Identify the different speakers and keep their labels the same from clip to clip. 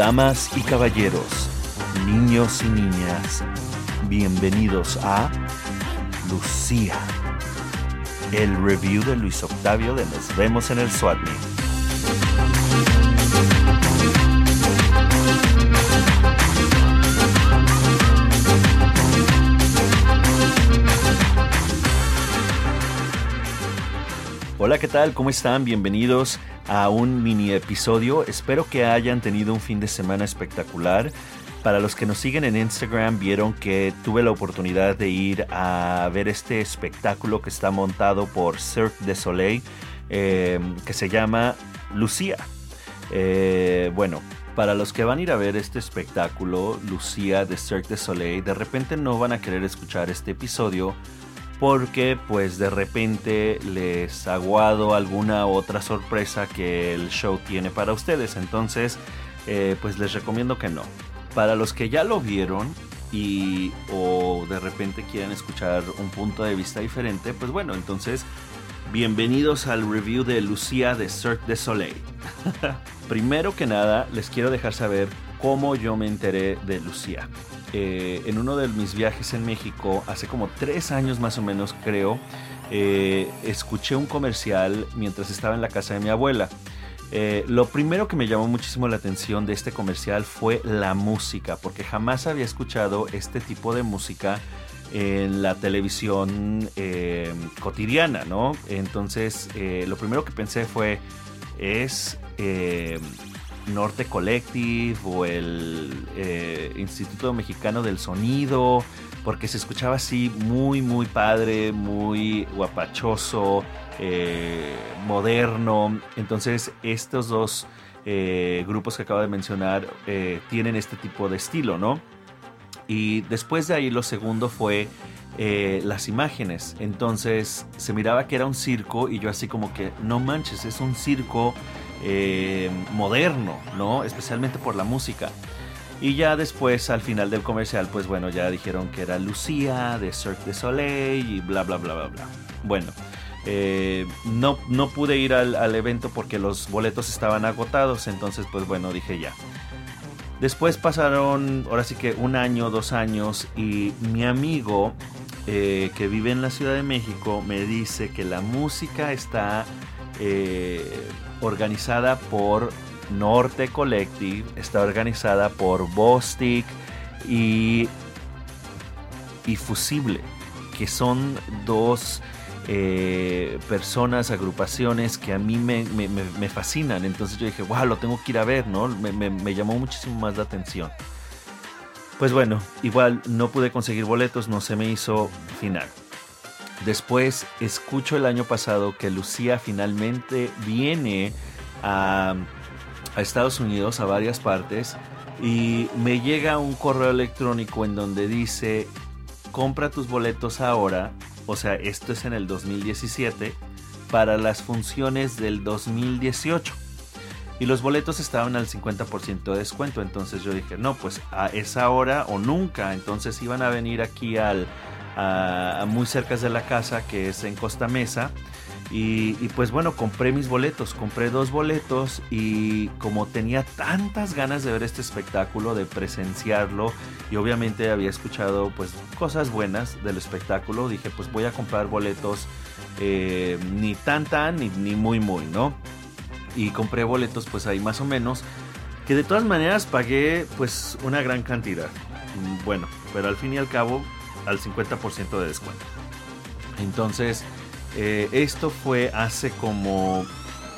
Speaker 1: Damas y caballeros, niños y niñas, bienvenidos a Lucía, el review de Luis Octavio de Nos Vemos en el SWAT Meet. Hola, ¿qué tal? ¿Cómo están? Bienvenidos a un mini episodio. Espero que hayan tenido un fin de semana espectacular. Para los que nos siguen en Instagram, vieron que tuve la oportunidad de ir a ver este espectáculo que está montado por Cirque du Soleil, que se llama Lucía. Bueno, para los que van a ir a ver este espectáculo, Lucía de Cirque du Soleil, de repente no van a querer escuchar este episodio porque pues de repente les aguado alguna otra sorpresa que el show tiene para ustedes. Entonces pues les recomiendo que no. Para los que ya lo vieron o de repente quieren escuchar un punto de vista diferente, pues bueno, entonces bienvenidos al review de Lucía de Cirque du Soleil. Primero que nada les quiero dejar saber cómo yo me enteré de Lucía. En uno de mis viajes en México, hace como 3 años más o menos creo, escuché un comercial mientras estaba en la casa de mi abuela. Lo primero que me llamó muchísimo la atención de este comercial fue la música, porque jamás había escuchado este tipo de música en la televisión cotidiana, ¿no? Entonces lo primero que pensé fue, ¿es Norte Collective o el Instituto Mexicano del Sonido? Porque se escuchaba así muy muy padre, muy guapachoso, moderno. Entonces estos dos grupos que acabo de mencionar tienen este tipo de estilo, ¿no? Y después de ahí lo segundo fue las imágenes. Entonces se miraba que era un circo y yo así como que no manches, es un circo moderno, ¿no? Especialmente por la música. Y ya después al final del comercial, pues bueno, ya dijeron que era Lucía de Cirque du Soleil y bla bla bla bla bla. Bueno, no pude ir al evento porque los boletos estaban agotados. Entonces pues bueno, dije ya. Después pasaron ahora sí que 1 año, 2 años, y mi amigo que vive en la Ciudad de México me dice que la música está organizada por Norte Collective, está organizada por Bostik y Fusible, que son dos personas, agrupaciones que a mí me fascinan. Entonces yo dije, wow, lo tengo que ir a ver, ¿no? Me llamó muchísimo más la atención. Pues bueno, igual no pude conseguir boletos, no se me hizo final. Después escucho el año pasado que Lucía finalmente viene a Estados Unidos, a varias partes, y me llega un correo electrónico en donde dice: compra tus boletos ahora, o sea, esto es en el 2017, para las funciones del 2018. Y los boletos estaban al 50% de descuento. Entonces yo dije, no, pues es ahora o nunca. Entonces iban a venir aquí a muy cerca de la casa, que es en Costa Mesa. Y pues bueno, compré mis boletos, compré 2 boletos, y como tenía tantas ganas de ver este espectáculo, de presenciarlo, y obviamente había escuchado pues cosas buenas del espectáculo, dije pues voy a comprar boletos ni tan ni muy, ¿no? Y compré boletos pues ahí más o menos, que de todas maneras pagué pues una gran cantidad. Bueno, pero al fin y al cabo al 50% de descuento. Entonces esto fue hace como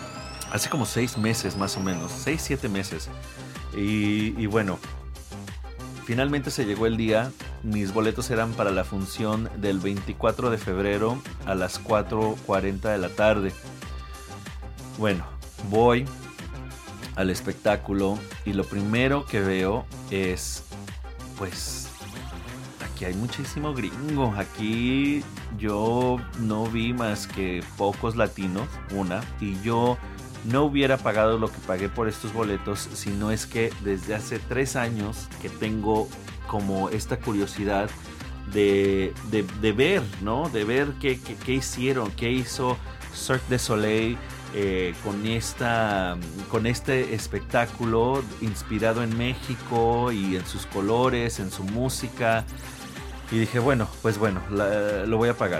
Speaker 1: 6 meses más o menos, 6-7 meses. Y bueno, finalmente se llegó el día. Mis boletos eran para la función del 24 de febrero a las 4:40 de la tarde. Bueno, voy al espectáculo y lo primero que veo es, pues, aquí hay muchísimo gringo. Aquí yo no vi más que pocos latinos, y yo no hubiera pagado lo que pagué por estos boletos si no es que desde hace 3 años que tengo como esta curiosidad de ver, ¿no? De ver qué hicieron, qué hizo Cirque du Soleil con este espectáculo inspirado en México y en sus colores, en su música. Y dije, bueno, lo voy a pagar.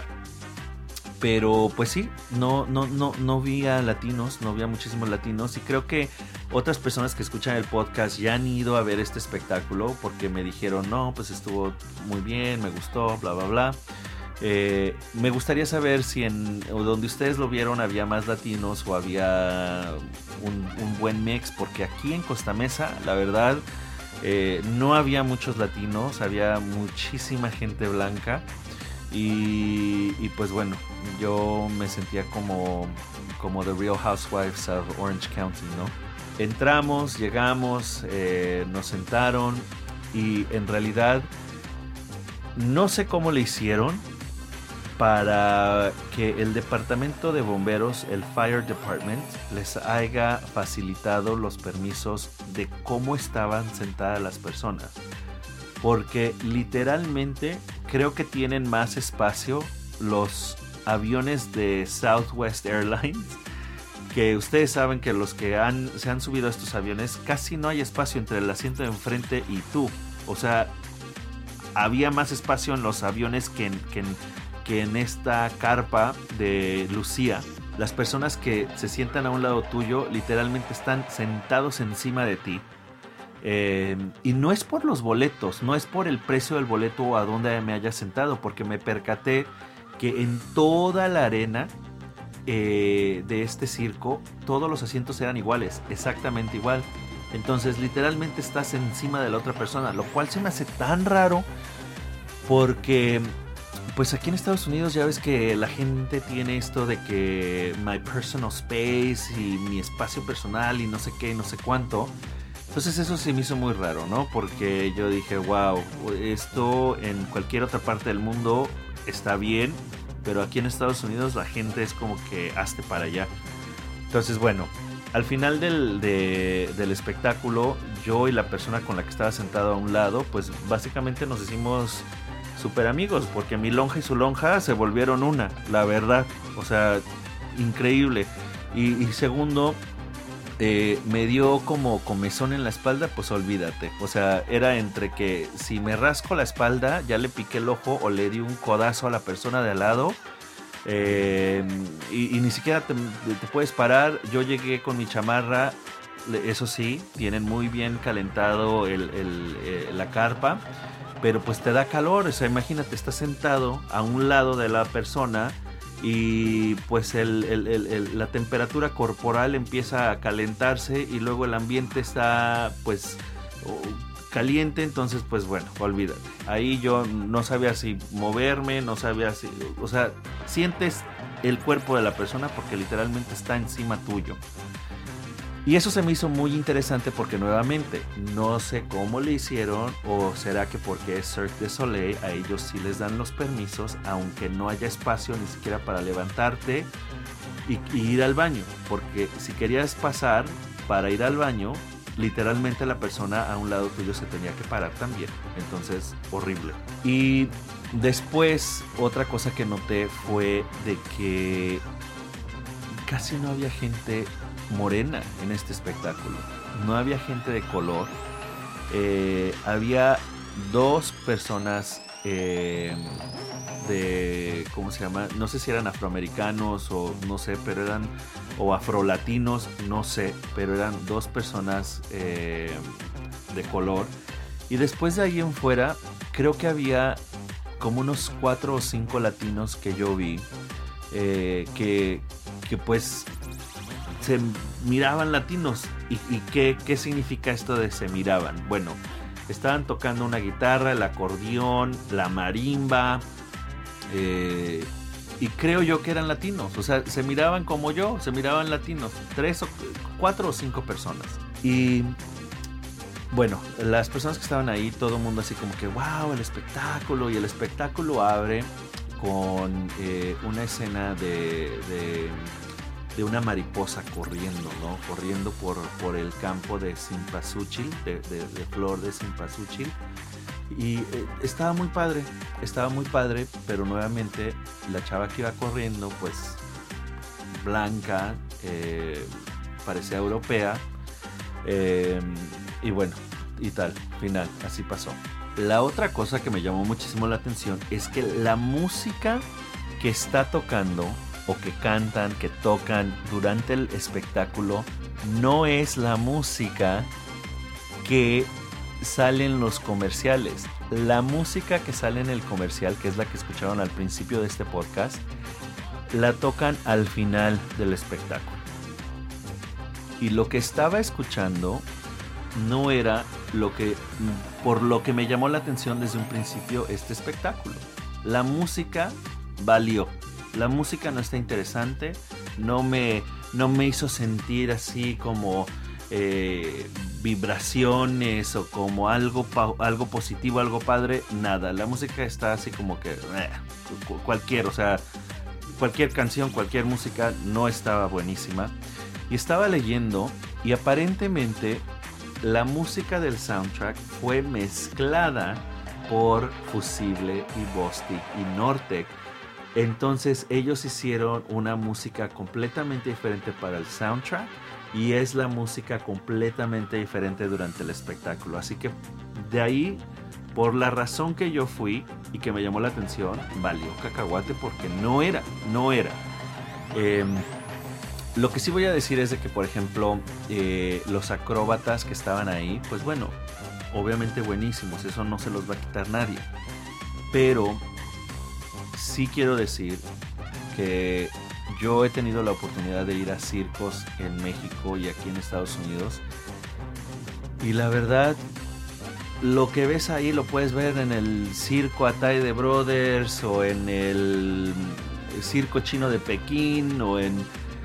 Speaker 1: Pero pues sí, no vi a latinos, no vi a muchísimos latinos, y creo que otras personas que escuchan el podcast ya han ido a ver este espectáculo porque me dijeron, no, pues estuvo muy bien, me gustó, bla, bla, bla. Me gustaría saber si donde ustedes lo vieron había más latinos o había un buen mix, porque aquí en Costa Mesa, la verdad, no había muchos latinos, había muchísima gente blanca. Y pues bueno, yo me sentía como The Real Housewives of Orange County, ¿no? Llegamos, nos sentaron, y en realidad no sé cómo le hicieron para que el departamento de bomberos, el Fire Department, les haya facilitado los permisos de cómo estaban sentadas las personas. Porque literalmente creo que tienen más espacio los aviones de Southwest Airlines, que ustedes saben que los que se han subido a estos aviones, casi no hay espacio entre el asiento de enfrente y tú. O sea, había más espacio en los aviones que en esta carpa de Lucía. Las personas que se sientan a un lado tuyo literalmente están sentados encima de ti. Y no es por los boletos, no es por el precio del boleto o a dónde me haya sentado, porque me percaté que en toda la arena de este circo todos los asientos eran iguales, exactamente igual. Entonces literalmente estás encima de la otra persona, lo cual se me hace tan raro, porque pues aquí en Estados Unidos ya ves que la gente tiene esto de que my personal space y mi espacio personal y no sé qué y no sé cuánto. Entonces eso se me hizo muy raro, ¿no? Porque yo dije, wow, esto en cualquier otra parte del mundo está bien, pero aquí en Estados Unidos la gente es como que hazte para allá. Entonces, bueno, al final del espectáculo, yo y la persona con la que estaba sentado a un lado, pues básicamente nos hicimos súper amigos, porque mi lonja y su lonja se volvieron una, la verdad. O sea, increíble. Y segundo, me dio como comezón en la espalda, pues olvídate. O sea, era entre que si me rasco la espalda, ya le piqué el ojo o le di un codazo a la persona de al lado. Y ni siquiera te puedes parar. Yo llegué con mi chamarra. Eso sí, tienen muy bien calentado la carpa, pero pues te da calor. O sea, imagínate, estás sentado a un lado de la persona y pues la temperatura corporal empieza a calentarse y luego el ambiente está pues caliente. Entonces pues bueno, olvídate. Ahí yo no sabía si moverme, no sabía si, o sea, sientes el cuerpo de la persona porque literalmente está encima tuyo. Y eso se me hizo muy interesante porque nuevamente no sé cómo le hicieron, o será que porque es Cirque du Soleil a ellos sí les dan los permisos aunque no haya espacio ni siquiera para levantarte y ir al baño, porque si querías pasar para ir al baño literalmente la persona a un lado tuyo se tenía que parar también. Entonces, horrible. Y después otra cosa que noté fue de que casi no había gente morena en este espectáculo, no había gente de color. Había dos personas de, ¿cómo se llama? No sé si eran afroamericanos o no sé, pero eran, o afrolatinos, no sé, pero eran dos personas de color. Y después de ahí en fuera, creo que había como unos 4 o 5 latinos que yo vi, que pues se miraban latinos. ¿Y qué significa esto de se miraban? Bueno, estaban tocando una guitarra, el acordeón, la marimba, y creo yo que eran latinos. O sea, se miraban como yo, se miraban latinos. 4 o 5 personas. Y bueno, las personas que estaban ahí, todo el mundo así como que wow, el espectáculo. Y el espectáculo abre con una escena de una mariposa corriendo, ¿no? Corriendo por el campo de cempasúchil, de flor de cempasúchil. Y estaba muy padre, pero nuevamente la chava que iba corriendo, pues blanca, parecía europea, y bueno, y tal, final, así pasó. La otra cosa que me llamó muchísimo la atención es que la música que está tocando o que cantan, que tocan durante el espectáculo no es la música que sale en los comerciales. La música que sale en el comercial, que es la que escucharon al principio de este podcast, la tocan al final del espectáculo. Y lo que estaba escuchando no era por lo que me llamó la atención desde un principio este espectáculo. La música valió. La música no está interesante, no me hizo sentir así como vibraciones o como algo positivo, algo padre, nada. La música está así como que cualquier canción, cualquier música no estaba buenísima. Y estaba leyendo y aparentemente la música del soundtrack fue mezclada por Fusible y Bostik y Nortec. Entonces ellos hicieron una música completamente diferente para el soundtrack y es la música completamente diferente durante el espectáculo. Así que de ahí, por la razón que yo fui y que me llamó la atención, valió cacahuate porque no era. Lo que sí voy a decir es de que, por ejemplo, los acróbatas que estaban ahí, pues bueno, obviamente buenísimos, eso no se los va a quitar nadie. Pero sí quiero decir que yo he tenido la oportunidad de ir a circos en México y aquí en Estados Unidos. Y la verdad, lo que ves ahí lo puedes ver en el circo Atay de Brothers o en el circo chino de Pekín o en...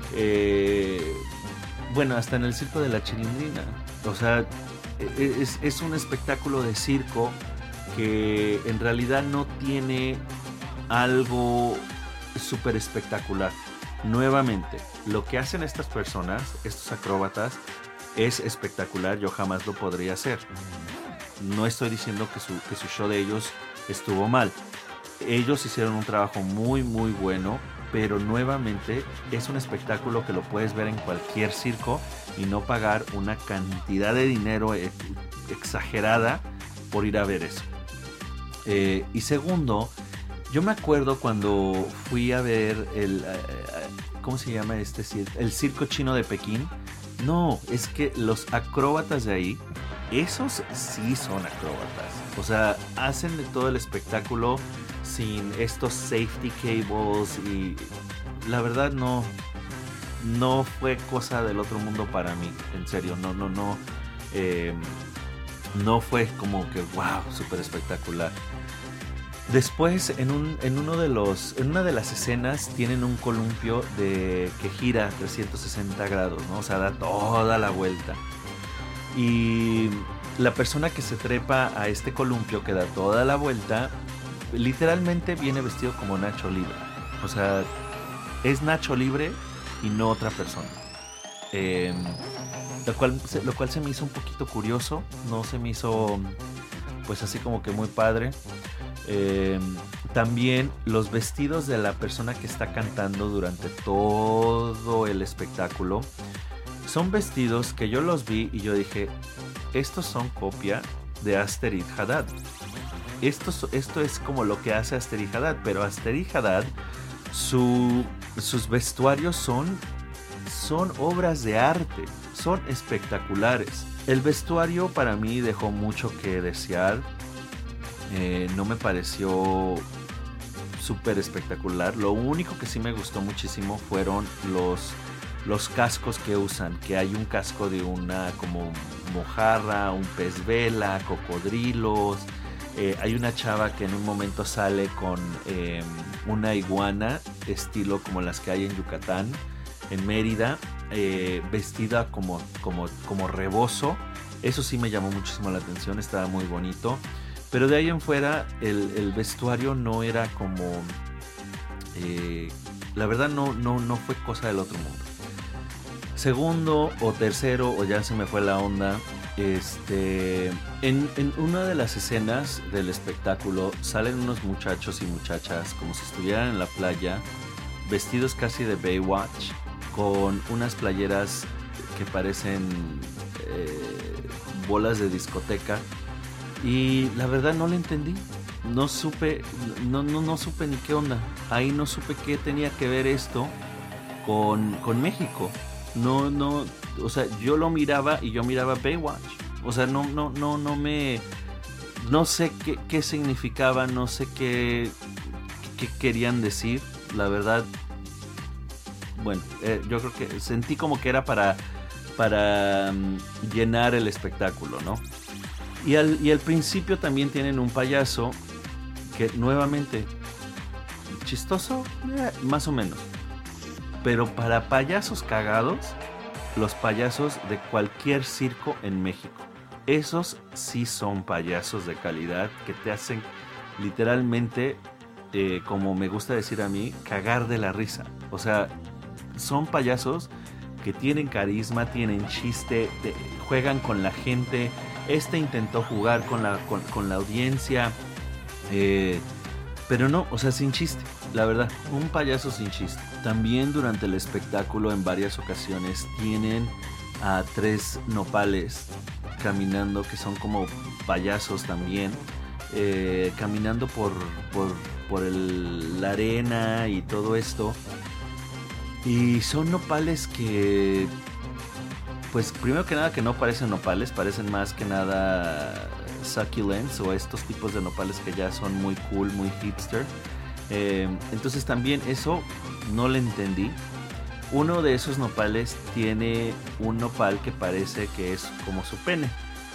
Speaker 1: bueno, hasta en el circo de la Chilindrina. O sea, es un espectáculo de circo que en realidad no tiene algo súper espectacular. Nuevamente, lo que hacen estas personas, estos acróbatas, es espectacular. Yo jamás lo podría hacer. No estoy diciendo que su show de ellos estuvo mal. Ellos hicieron un trabajo muy muy bueno, pero nuevamente es un espectáculo que lo puedes ver en cualquier circo y no pagar una cantidad de dinero exagerada por ir a ver eso. Y segundo, yo me acuerdo cuando fui a ver ¿cómo se llama este circo? El circo chino de Pekín. No, es que los acróbatas de ahí, esos sí son acróbatas. O sea, hacen de todo el espectáculo sin estos safety cables y la verdad no fue cosa del otro mundo para mí, en serio, no fue como que wow, súper espectacular. Después en una de las escenas tienen un columpio que gira 360 grados, ¿no? O sea, da toda la vuelta. Y la persona que se trepa a este columpio que da toda la vuelta, literalmente viene vestido como Nacho Libre. O sea, es Nacho Libre y no otra persona. Lo cual se me hizo un poquito curioso. No se me hizo pues así como que muy padre. También los vestidos de la persona que está cantando durante todo el espectáculo son vestidos que yo los vi y yo dije, estos son copia de Asterid Haddad. Esto es como lo que hace Asterid Haddad, pero Asterid Haddad, sus vestuarios son obras de arte, son espectaculares. El vestuario para mí dejó mucho que desear. No me pareció súper espectacular. Lo único que sí me gustó muchísimo fueron los cascos que usan, que hay un casco de una como mojarra, un pez vela, cocodrilos. Hay una chava que en un momento sale con una iguana, estilo como las que hay en Yucatán, en Mérida, vestida como rebozo. Eso sí me llamó muchísimo la atención, estaba muy bonito. Pero de ahí en fuera el vestuario no era como... la verdad no fue cosa del otro mundo. Segundo o tercero, o ya se me fue la onda, en una de las escenas del espectáculo salen unos muchachos y muchachas como si estuvieran en la playa, vestidos casi de Baywatch, con unas playeras que parecen bolas de discoteca, y la verdad no le entendí. No supe ni qué onda. Ahí no supe qué tenía que ver esto con México. No, o sea, yo lo miraba y yo miraba Baywatch. O sea, no sé qué significaba, no sé qué querían decir. La verdad, bueno, yo creo que sentí como que era para llenar el espectáculo, ¿no? Y al principio también tienen un payaso que nuevamente, chistoso, más o menos. Pero para payasos cagados, los payasos de cualquier circo en México, esos sí son payasos de calidad que te hacen literalmente, como me gusta decir a mí, cagar de la risa. O sea, son payasos que tienen carisma, tienen chiste, juegan con la gente. Intentó jugar con la audiencia, pero no, o sea, sin chiste, la verdad, un payaso sin chiste. También durante el espectáculo en varias ocasiones tienen a 3 nopales caminando, que son como payasos también, caminando por la arena y todo esto. Y son nopales que, pues primero que nada, que no parecen nopales, parecen más que nada succulents, o estos tipos de nopales que ya son muy cool, muy hipster. Entonces también eso no le entendí. Uno de esos nopales tiene un nopal que parece que es como su pene,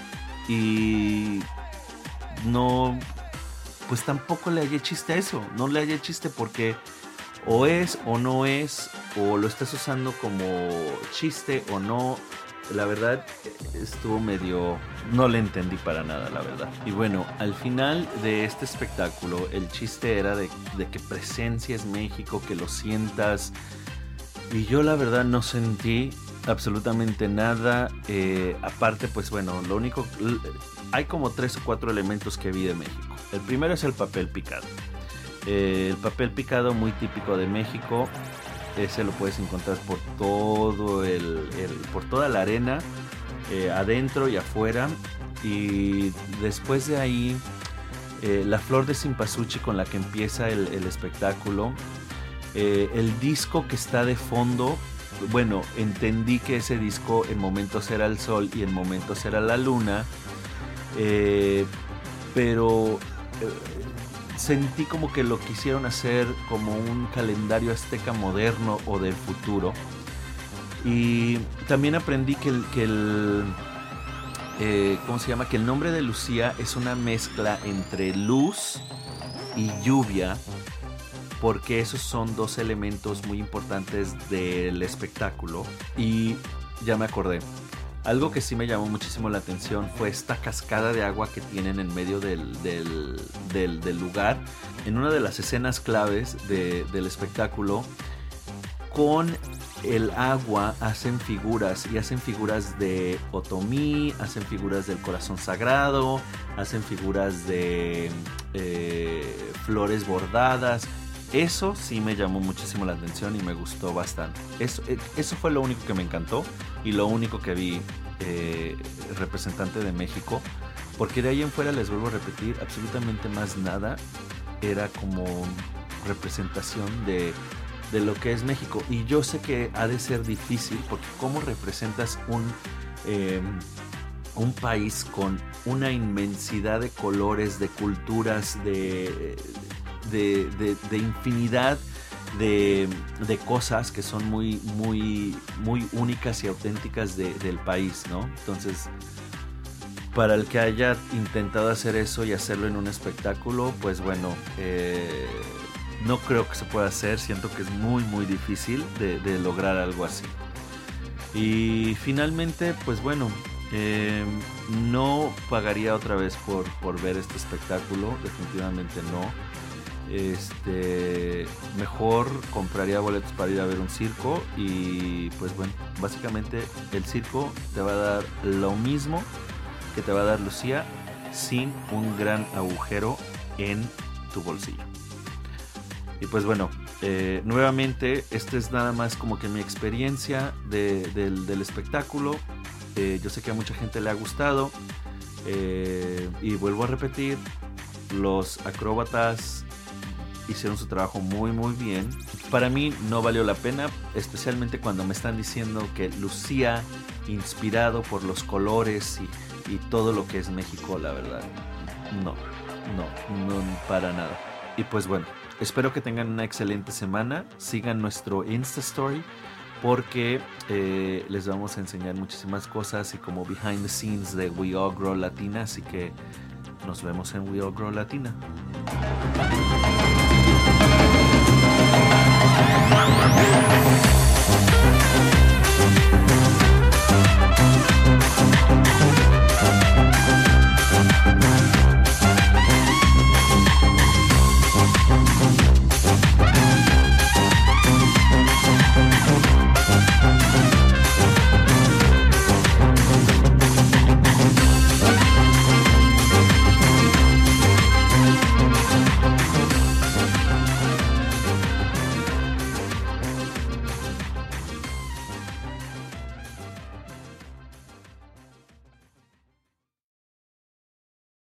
Speaker 1: y no, pues tampoco le hallé chiste a eso. No le hallé chiste porque o es o no es, o lo estás usando como chiste o no. La verdad estuvo medio... no le entendí para nada, la verdad. Y bueno, al final de este espectáculo, el chiste era de que presencias México, que lo sientas. Y yo la verdad no sentí absolutamente nada. Aparte, pues bueno, lo único... hay como 3 o 4 elementos que vi de México. El primero es el papel picado. El papel picado muy típico de México. Ese lo puedes encontrar por todo por toda la arena, adentro y afuera. Y después de ahí, la flor de cempasúchil con la que empieza el espectáculo. El disco que está de fondo, bueno, entendí que ese disco en momentos era el sol y en momentos era la luna, pero sentí como que lo quisieron hacer como un calendario azteca moderno o del futuro. Y también aprendí que ¿cómo se llama? Que el nombre de Lucía es una mezcla entre luz y lluvia, porque esos son 2 elementos muy importantes del espectáculo. Y ya me acordé. Algo que sí me llamó muchísimo la atención fue esta cascada de agua que tienen en medio del lugar. En una de las escenas claves del espectáculo, con el agua hacen figuras, y hacen figuras de Otomí, hacen figuras del corazón sagrado, hacen figuras de flores bordadas. Eso sí me llamó muchísimo la atención y me gustó bastante. Eso fue lo único que me encantó y lo único que vi representante de México, porque de ahí en fuera, les vuelvo a repetir, absolutamente más nada era como representación de lo que es México. Y yo sé que ha de ser difícil, porque cómo representas un país con una inmensidad de colores, de culturas, de infinidad de cosas que son muy, muy, muy únicas y auténticas del país, ¿no? Entonces, para el que haya intentado hacer eso y hacerlo en un espectáculo, pues bueno, no creo que se pueda hacer. Siento que es muy, muy difícil de lograr algo así. Y finalmente, pues bueno, no pagaría otra vez por ver este espectáculo, definitivamente no. Mejor compraría boletos para ir a ver un circo. Y pues bueno, básicamente el circo te va a dar lo mismo que te va a dar Lucía, sin un gran agujero en tu bolsillo. Y pues bueno, nuevamente, este es nada más como que mi experiencia del espectáculo. Yo sé que a mucha gente le ha gustado. Y vuelvo a repetir, los acróbatas hicieron su trabajo muy muy bien. Para mí no valió la pena, especialmente cuando me están diciendo que lucía inspirado por los colores y todo lo que es México. La verdad, no, para nada. Y pues bueno, espero que tengan una excelente semana. Sigan nuestro Insta Story porque les vamos a enseñar muchísimas cosas y como behind the scenes de We All Grow Latina. Así que nos vemos en We All Grow Latina.